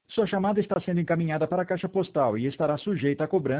Sua chamada está sendo encaminhada para a caixa postal e estará sujeita a cobrança